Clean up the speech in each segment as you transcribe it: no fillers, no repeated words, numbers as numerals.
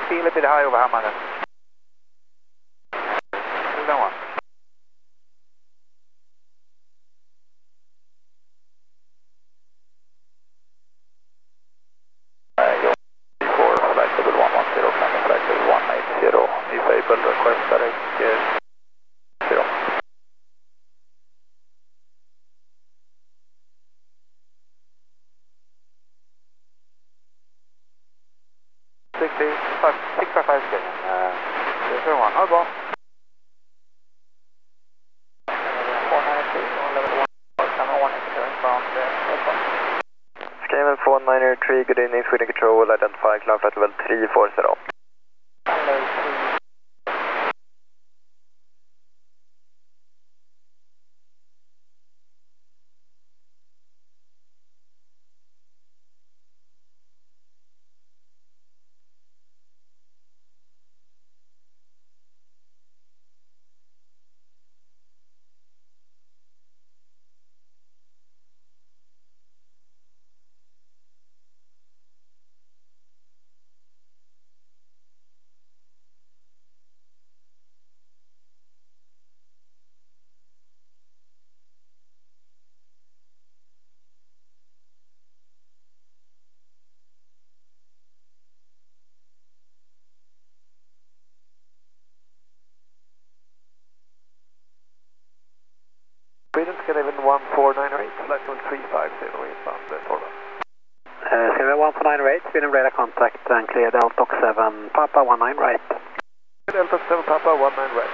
feel a bit high over Hammarby. No one. Before flight level 110, coming flight level 180, disable request direct 0. 655 seconds. 01, hold on. Skyman 493, good evening, Sweden Control, identify cloud flight level 340. Sweden Scandinavian 1498, flight level 350 inbound Torvald. Scandinavian 1498, Sweden radar contact and clear Delta 7, Papa 19 right. Delta 7, Papa 19 right.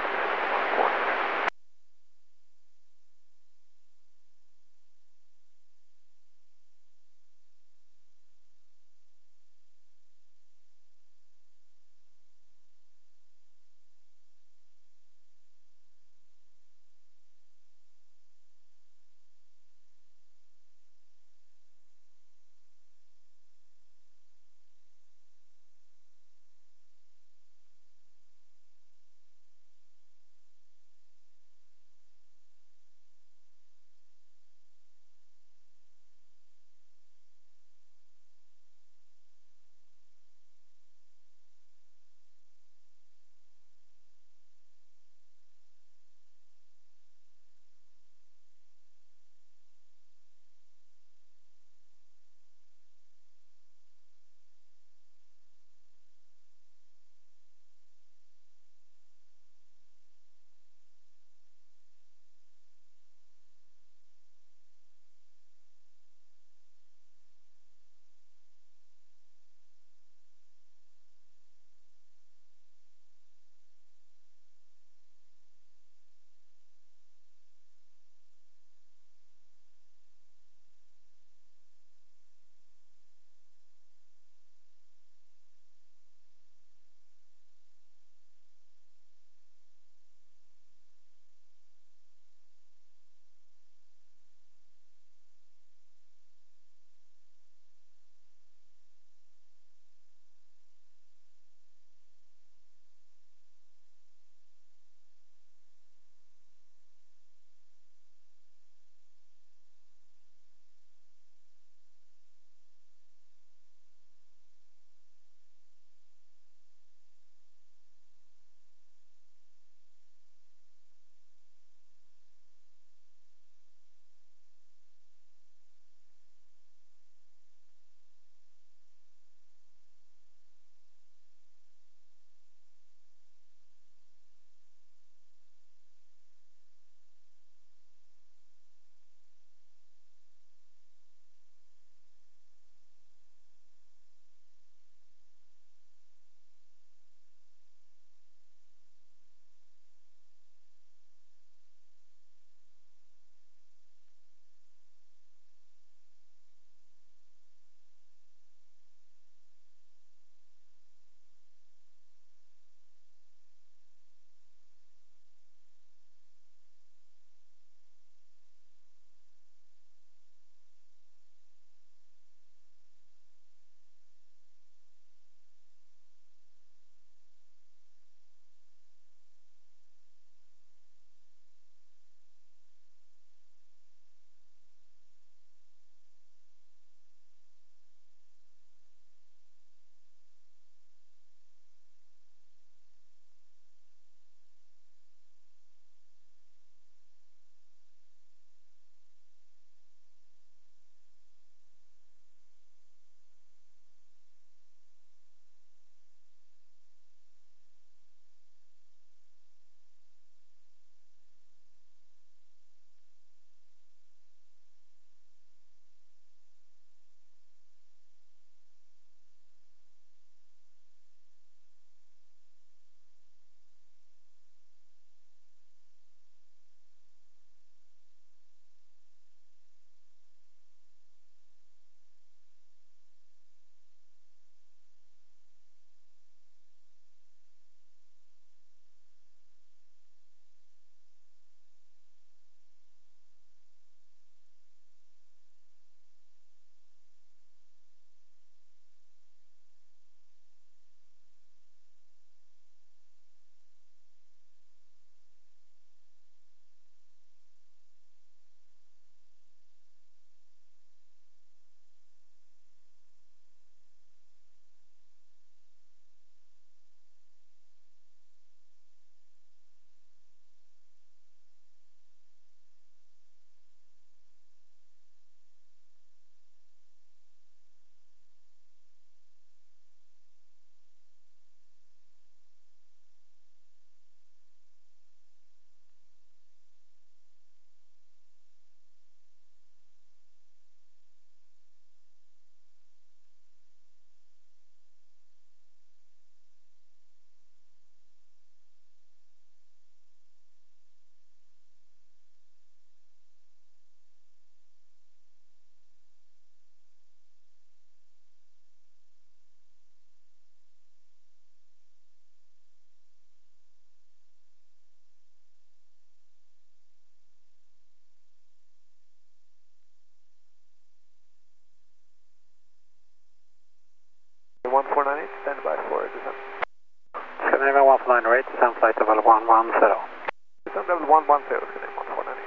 110. Descend level 110, ska ni 149.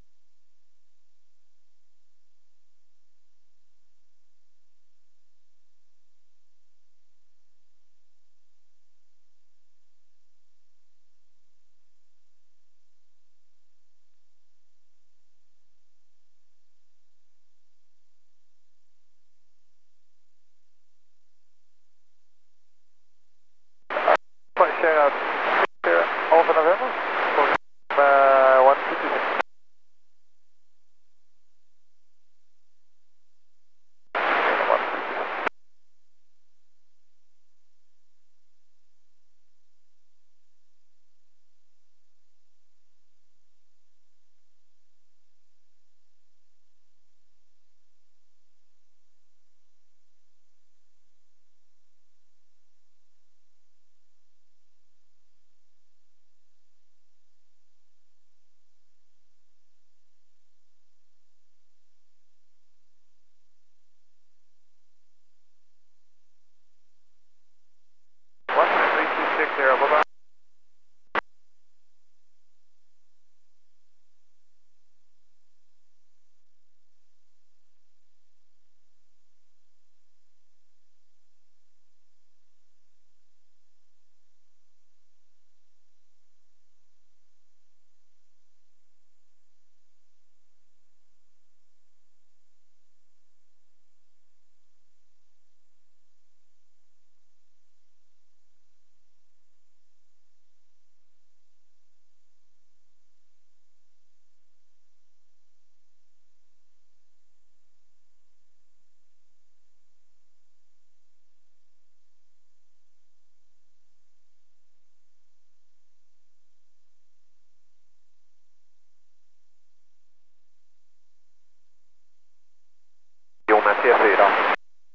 Kör av November. 156. Jonas T4.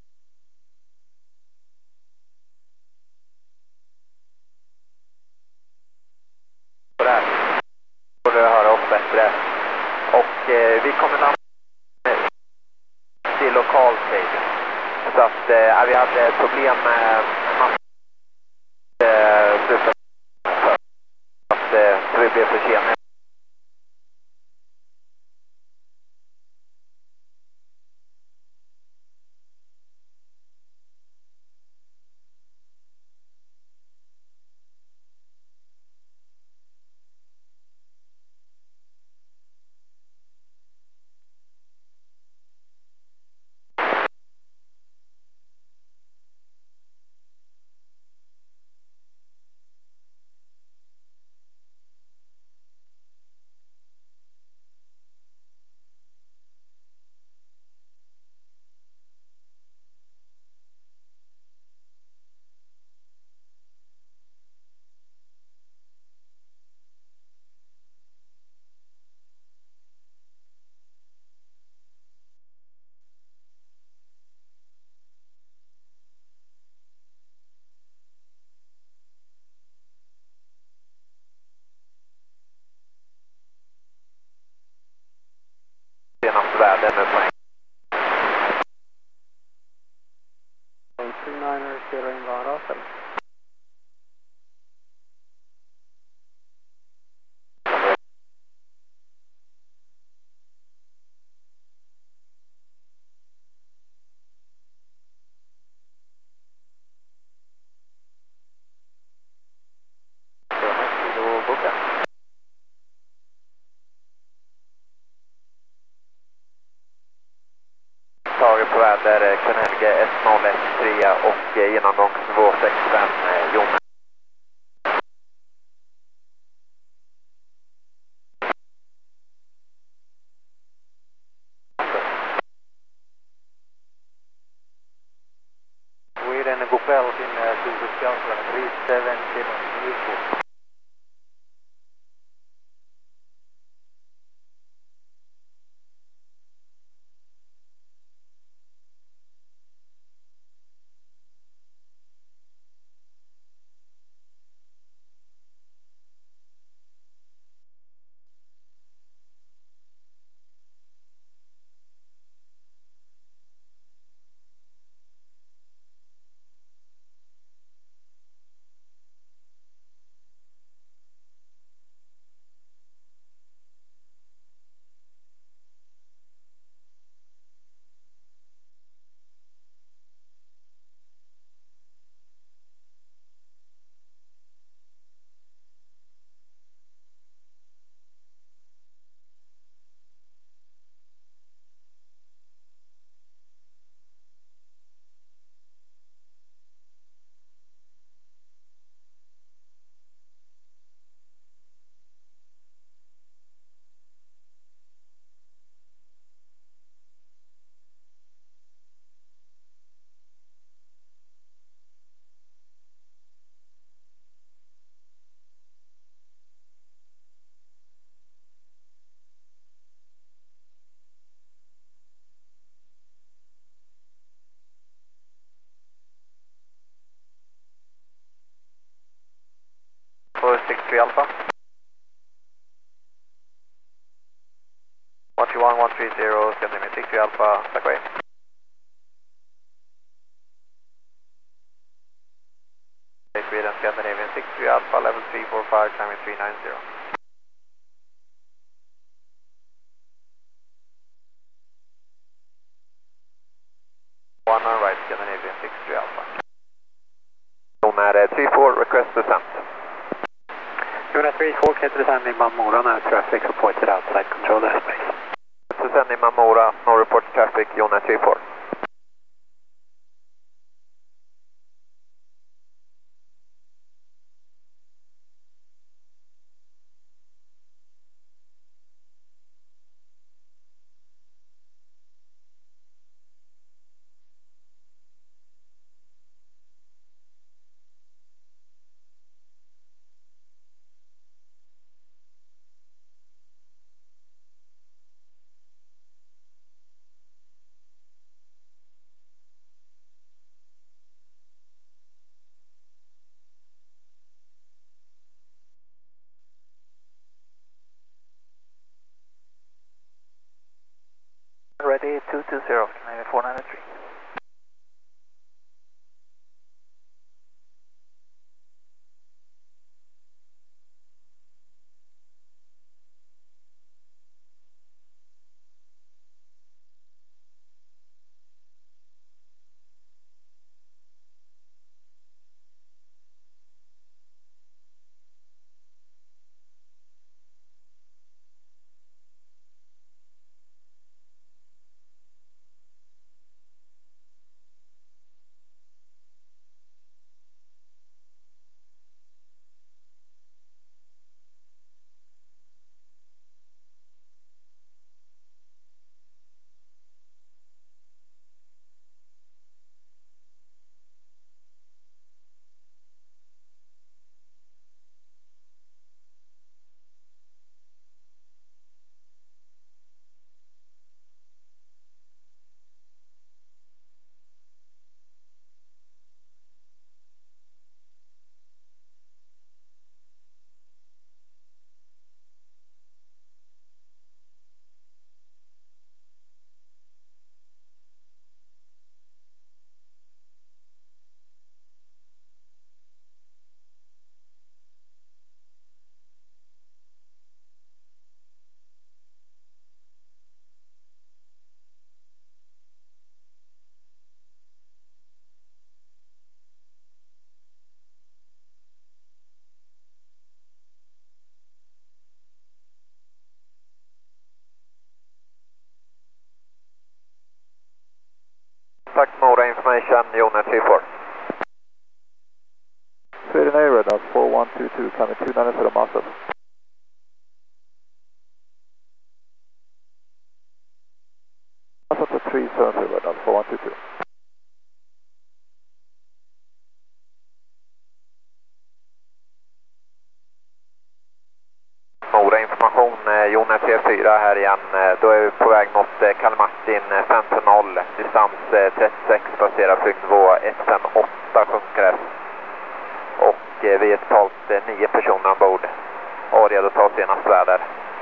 Där får du höra oss bättre. Och vi kommer landa till lokal tid. Så att vi hade problem med så vi blev försenade. Senaste världen nu på 29 in Varasel. taget på väder Kvenhelge S013 och genomgångsnivå 65 Jonas. Sweden, god kväll till Sydostkastaren 370 Newport. 1130, Scandinavian 63 Alpha, tack och hej. Sweden, Scandinavian 63 Alpha, level 345, climbing 390. One on right, Scandinavian 63 Alpha. Nummer 34, request descent. Unit 34, clear to descend in Mamora, no traffic reported outside control airspace. Descend in Mamora, no report traffic, unit 34. Ready 220, Canadian 493. Tack Mora information, unit 34. Sweden Air Radar 4122, coming 290 Masters. Masters 370 Radar 4122. Mora information, unit 34 här igen. Då är vi på väg mot Kalmartin 540, distans 36, baserad flygnivå 158 sjunker. Och vi är totalt 9 personer ombord och redo att ta senast väder.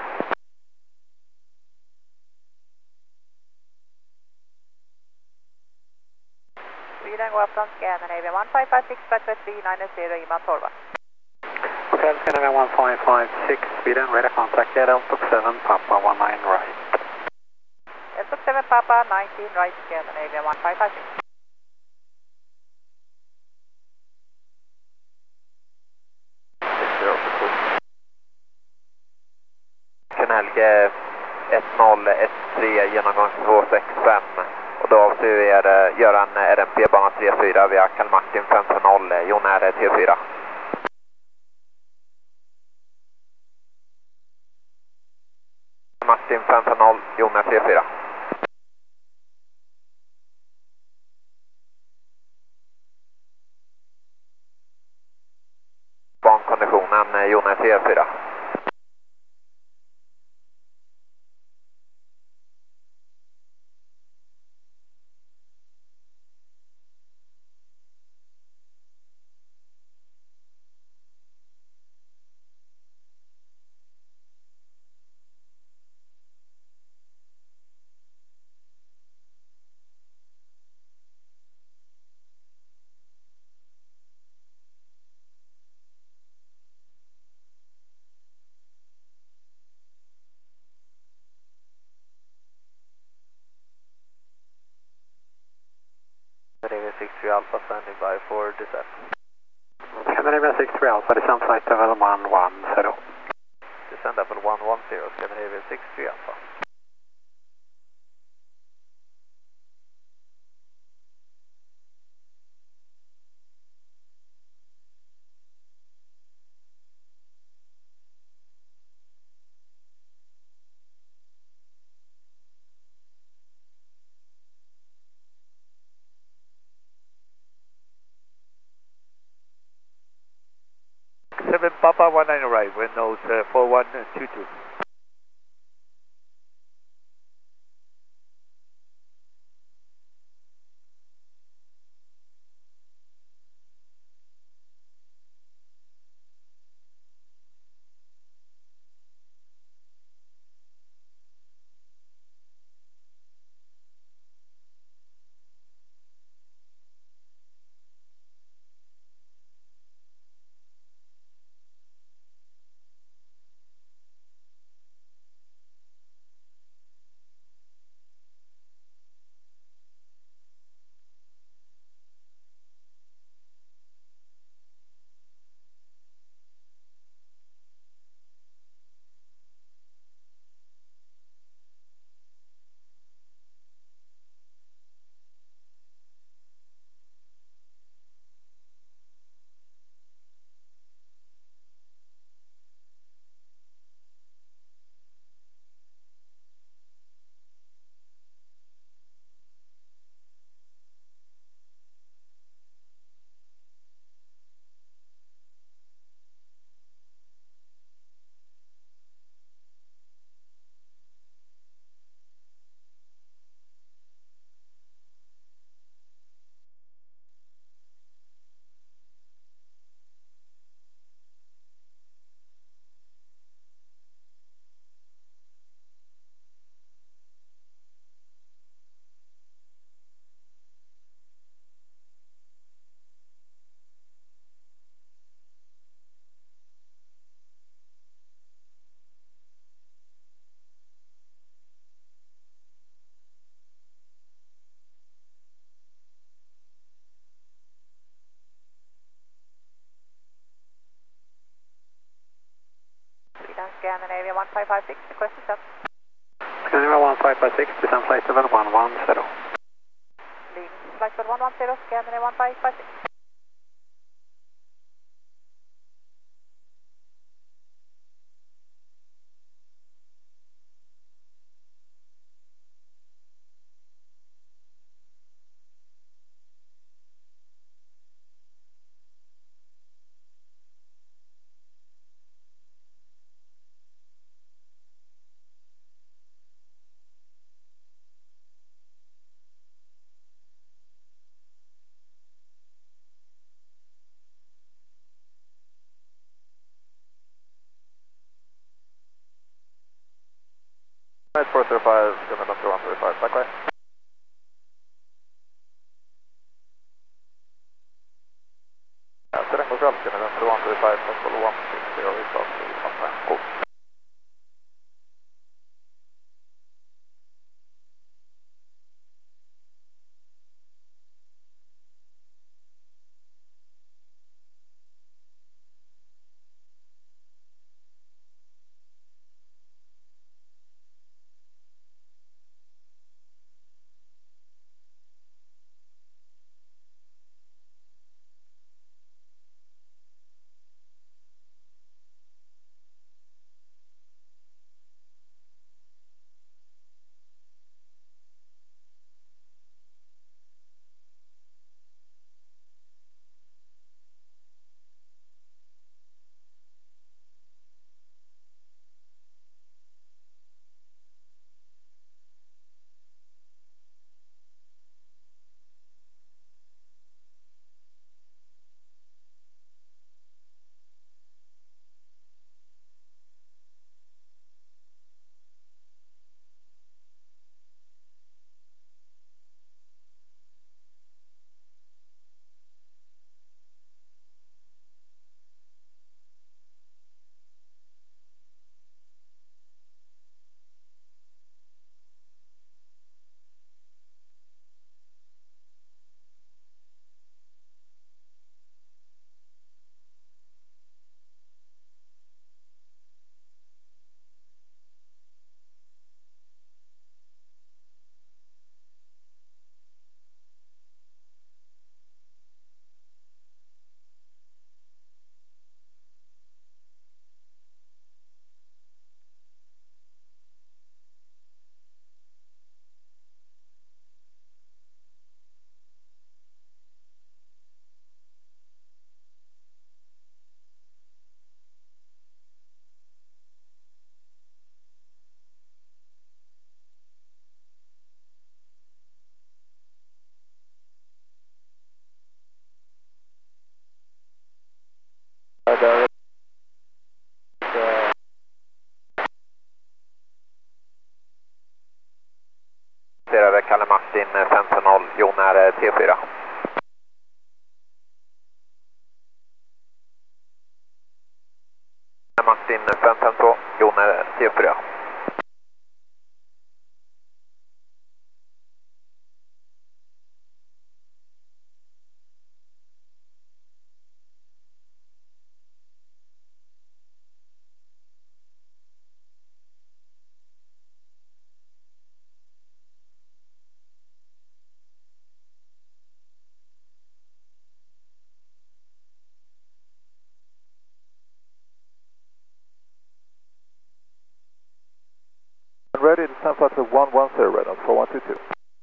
Sweden, go up from Scandinavian 1556, Brackway 390, Iman Torva. Hotel Scandinavian 1556, Sweden, radar contact at Delta 7, Papa 19 right. Delta 7 Papa 19 right, Scandinavian 1556. Helge 1013 genomgång 265 och då avser vi göra en RMP bana 34 via Kalmartin 540, Jon är T4. Kalmartin 540, Jon är T4. Bankonditionen Jon är T4. 63 Alpha standing by for descent. Scandinavian 63 Alpha, descent flight level 110. Descent level 110, Scandinavian 63 Alpha. Seven Papa 19 right, wind nose 4122. Scandinavian 1556, request descent. Scandinavian 1556, descent flight level 110. Leading flight level 110, Scandinavian 1556. Nice 405, gonna number 135, likewise. Serengo Golf, gonna number 135, possible 160, result to sometime. Cool. är T4. Martin 552, Jon är T4. Ready to San Francisco 110, red on 4122.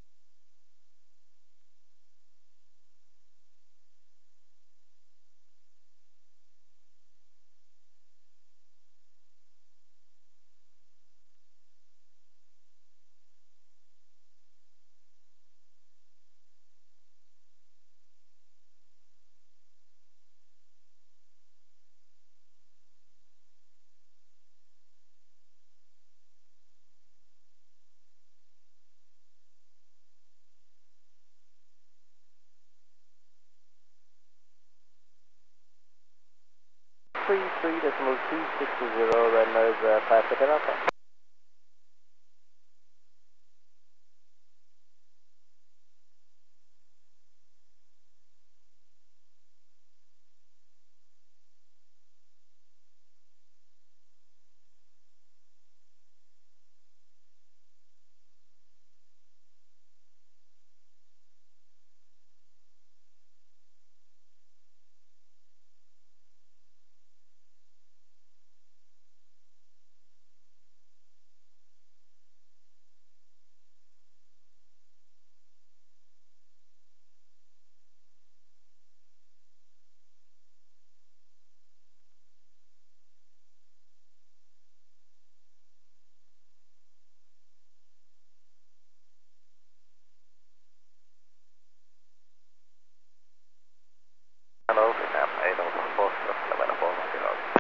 Decimal 260, Rednose, 5 Second Alpha. Hello, Vietnam 804, 1140.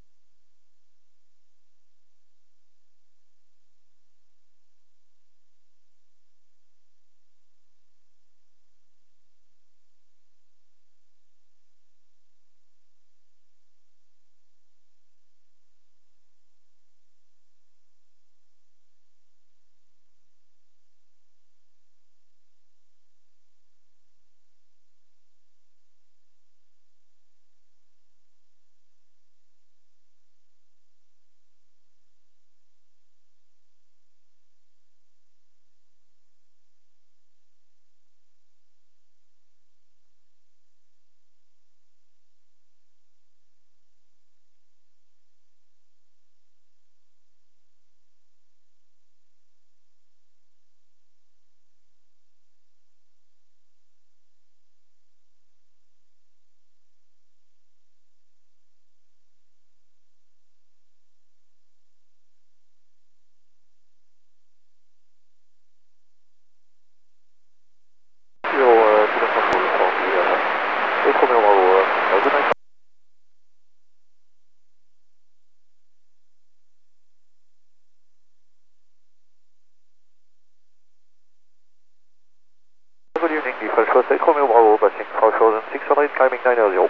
Good evening, the first class, call me Overall, passing 5600, climbing 900.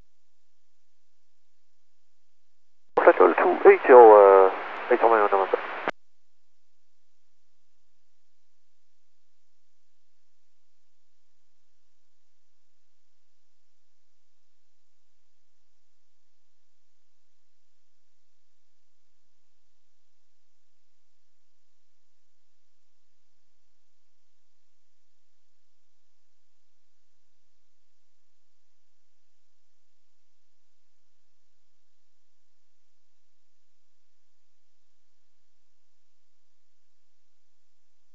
Flight level 280, 8 on my own number.